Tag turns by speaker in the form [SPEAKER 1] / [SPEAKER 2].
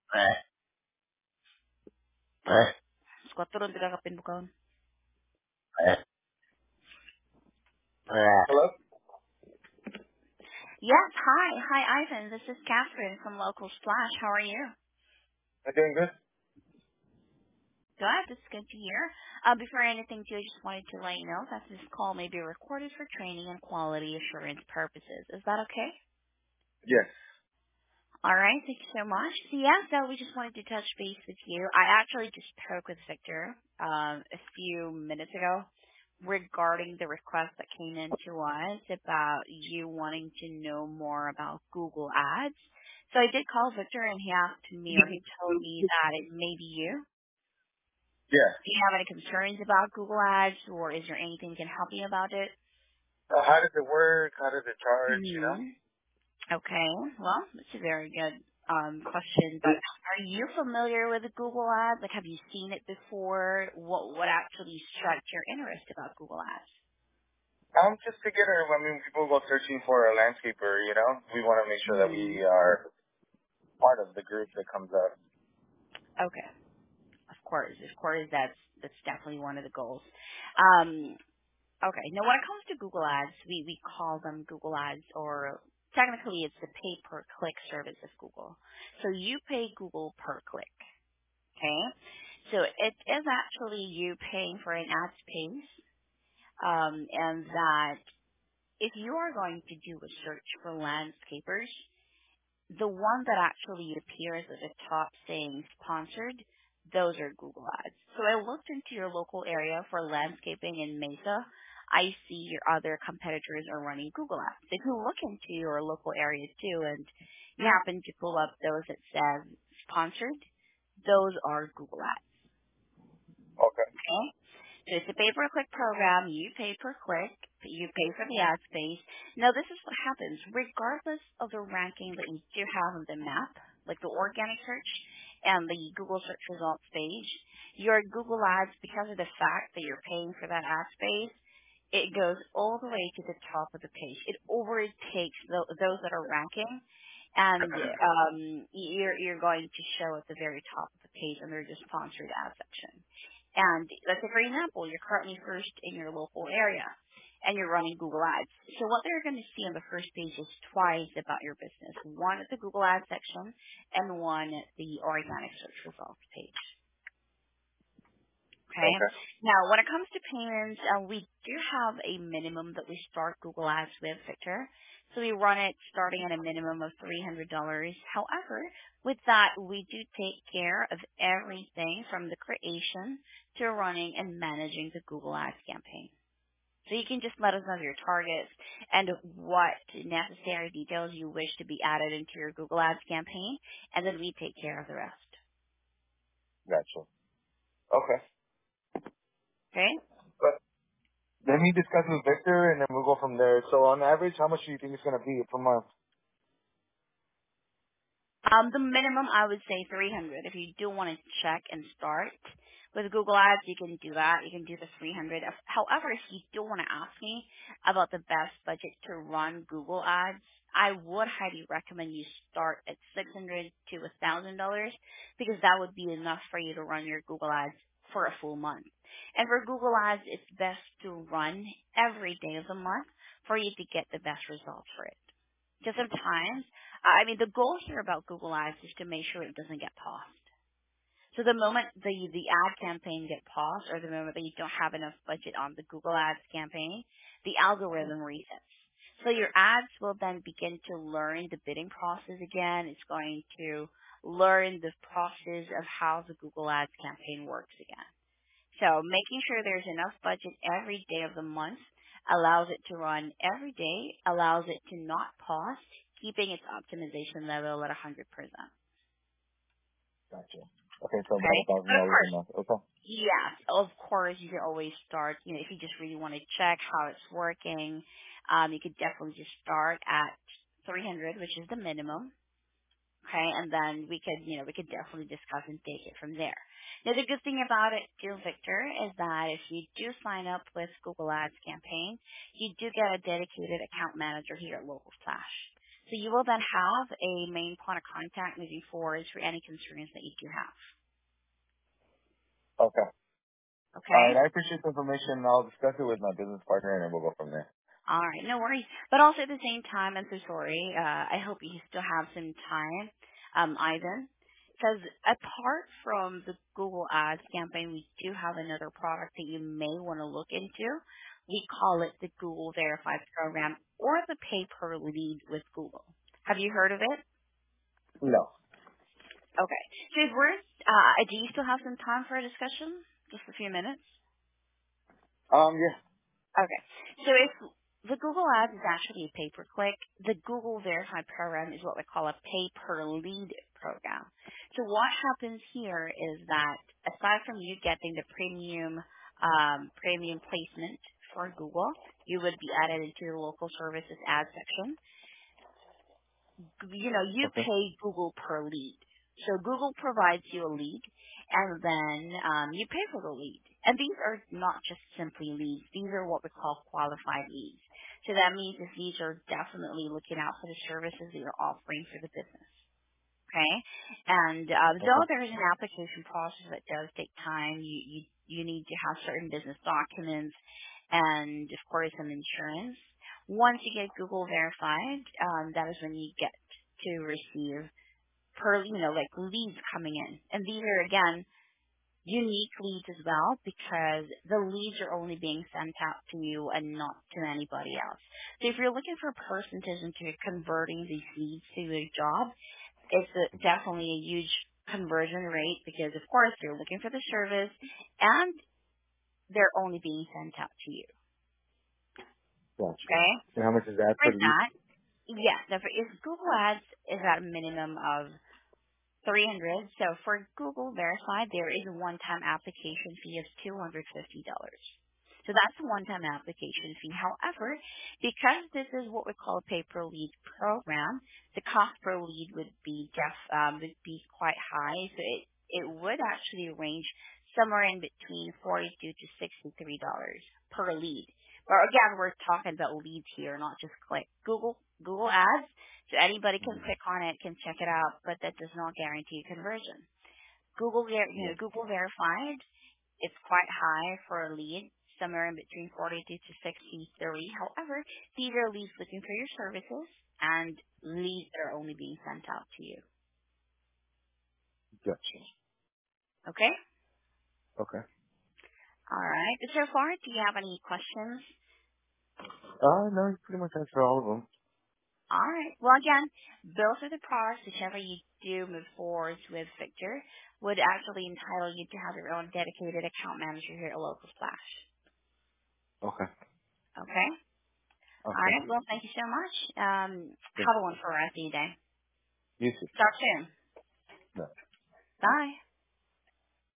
[SPEAKER 1] Squad turun tiga kapin bukaon.
[SPEAKER 2] Hello?
[SPEAKER 1] Yes, hi. Hi, Ivan. This is Catherine from Local Splash. How are you?
[SPEAKER 2] I'm doing good?
[SPEAKER 1] Good. That's good to hear. Before anything, too, I just wanted to let you know that this call may be recorded for training and quality assurance purposes. Is that okay?
[SPEAKER 2] Yes.
[SPEAKER 1] All right. Thank you so much. So, yeah, so we just wanted to touch base with you. I actually just spoke with Victor a few minutes ago regarding the request that came in to us about you wanting to know more about Google Ads. So I did call Victor, and he asked me, or he told me that it may be you.
[SPEAKER 2] Yeah.
[SPEAKER 1] Do you have any concerns about Google Ads, or is there anything we can help you about it?
[SPEAKER 2] How does it work? How does it charge, you know?
[SPEAKER 1] Hmm. Okay. Well, that's a very good question. But are you familiar with Google Ads? Like, have you seen it before? What actually struck your interest about Google Ads?
[SPEAKER 2] Just to get her, I mean, people go searching for a landscaper, you know? We want to make sure that
[SPEAKER 1] Hmm.
[SPEAKER 2] we are part of the group that comes up.
[SPEAKER 1] Okay. Of course, that's definitely one of the goals. Um, okay. Now, when it comes to Google Ads, we call them Google Ads, or technically, it's the pay per click service of Google. So you pay Google per click. Okay. So it is actually you paying for an ad space, and that if you are going to do a search for landscapers, the one that actually appears at the top saying sponsored, those are Google ads. So I looked into your local area for landscaping in Mesa. I see your other competitors are running Google ads. If you look into your local area too and you happen to pull up those that says sponsored, those are Google ads.
[SPEAKER 2] Okay.
[SPEAKER 1] Okay? So it's a pay-per-click program. You pay per click. You pay for the ad space. Now, this is what happens. Regardless of the ranking that you do have on the map, like the organic search and the Google search results page, your Google ads, because of the fact that you're paying for that ad space, it goes all the way to the top of the page. It overtakes those that are ranking, and you're going to show at the very top of the page under the sponsored ad section. And let's say, for example, you're currently first in your local area, and you're running Google Ads. So what they're going to see on the first page is twice about your business: one at the Google Ads section, and one at the organic search results page. Okay.
[SPEAKER 2] Okay.
[SPEAKER 1] Now, when it comes to payments, we do have a minimum that we start Google Ads with, Victor. So we run it starting at a minimum of $300. However, with that, we do take care of everything from the creation to running and managing the Google Ads campaign. So you can just let us know your targets and what necessary details you wish to be added into your Google Ads campaign, and then we take care of the rest.
[SPEAKER 2] Gotcha. Okay.
[SPEAKER 1] Okay?
[SPEAKER 2] But let me discuss with Victor, and then we'll go from there. So on average, how much do you think it's going to be per month?
[SPEAKER 1] The minimum I would say 300. If you do want to check and start with Google Ads, you can do that. You can do the 300. However, if you do want to ask me about the best budget to run Google Ads, I would highly recommend you start at $600 to $1,000 because that would be enough for you to run your Google Ads for a full month. And for Google Ads, it's best to run every day of the month for you to get the best results for it. Because sometimes, I mean, the goal here about Google Ads is to make sure it doesn't get paused. So the moment the ad campaign get paused, or the moment that you don't have enough budget on the Google Ads campaign, the algorithm resets. So your ads will then begin to learn the bidding process again. It's going to learn the process of how the Google Ads campaign works again. So making sure there's enough budget every day of the month allows it to run every day, allows it to not pause, keeping its optimization level at 100%.
[SPEAKER 2] Gotcha. Okay, so about
[SPEAKER 1] Okay?
[SPEAKER 2] a thousand
[SPEAKER 1] But of
[SPEAKER 2] dollars a
[SPEAKER 1] course,
[SPEAKER 2] month. Okay.
[SPEAKER 1] yes, of course, you can always start, if you just really want to check how it's working, you could definitely just start at 300, which is the minimum. Okay, and then we could definitely discuss and take it from there. Now, the good thing about it too, Victor, is that if you do sign up with Google Ads campaign, you do get a dedicated account manager here at Local Flash. So you will then have a main point of contact moving forward for any concerns that you do have.
[SPEAKER 2] Okay. All
[SPEAKER 1] Okay?
[SPEAKER 2] right. I appreciate the information. I'll discuss it with my business partner, and then we'll go from there.
[SPEAKER 1] All right, no worries. But also at the same time, I'm so sorry. I hope you still have some time, Ivan, because apart from the Google Ads campaign, we do have another product that you may want to look into. We call it the Google Verified Program or the Pay Per Lead with Google. Have you heard of it?
[SPEAKER 2] No.
[SPEAKER 1] Okay. So if we're, do you still have some time for a discussion? Just a few minutes?
[SPEAKER 2] Yeah.
[SPEAKER 1] Okay. So if the Google Ads is actually a pay-per-click, the Google Verified program is what we call a pay-per-lead program. So what happens here is that aside from you getting the premium placement for Google, you would be added into the local services ad section. You
[SPEAKER 2] Okay.
[SPEAKER 1] pay Google per lead. So Google provides you a lead, and then you pay for the lead. And these are not just simply leads. These are what we call qualified leads. So that means that these are definitely looking out for the services that you're offering for the business. Okay? And though
[SPEAKER 2] Okay.
[SPEAKER 1] there is an application process that does take time, you need to have certain business documents and, of course, some insurance. Once you get Google verified, that is when you get to receive like leads coming in. And these are, again, unique leads as well because the leads are only being sent out to you and not to anybody else. So if you're looking for a percentage into converting these leads to a job, it's definitely a huge conversion rate because, of course, you're looking for the service and they're only being sent out to you.
[SPEAKER 2] Gotcha.
[SPEAKER 1] Okay?
[SPEAKER 2] And how much is that
[SPEAKER 1] For
[SPEAKER 2] per lead?
[SPEAKER 1] that, yes, if Google Ads is at a minimum of 300. So for Google Verified, there is a one-time application fee of $250. So that's a one-time application fee. However, because this is what we call a pay-per-lead program, the cost per lead would be quite high. So it would actually range somewhere in between $42 to $63 per lead. But again, we're talking about leads here, not just click. Google Ads, so anybody can
[SPEAKER 2] Mm-hmm.
[SPEAKER 1] click on it, can check it out, but that does not guarantee conversion.
[SPEAKER 2] Yeah.
[SPEAKER 1] Google Verified, it's quite high for a lead, somewhere in between 42 to 63. However, these are leads looking for your services and leads that are only being sent out to you.
[SPEAKER 2] Gotcha.
[SPEAKER 1] Okay?
[SPEAKER 2] Okay.
[SPEAKER 1] All right. So far, do you have any questions?
[SPEAKER 2] No, you pretty much answered all of them.
[SPEAKER 1] All right. Well, again, those are the products, whichever you do move forward with Victor, would actually entitle you to have your own dedicated account manager here at Local Splash.
[SPEAKER 2] Okay.
[SPEAKER 1] Okay? All
[SPEAKER 2] Okay.
[SPEAKER 1] right. Well, thank you so much.
[SPEAKER 2] Thank
[SPEAKER 1] Have a wonderful rest of your day.
[SPEAKER 2] you. You too.
[SPEAKER 1] Talk soon.
[SPEAKER 2] Bye.
[SPEAKER 1] Bye.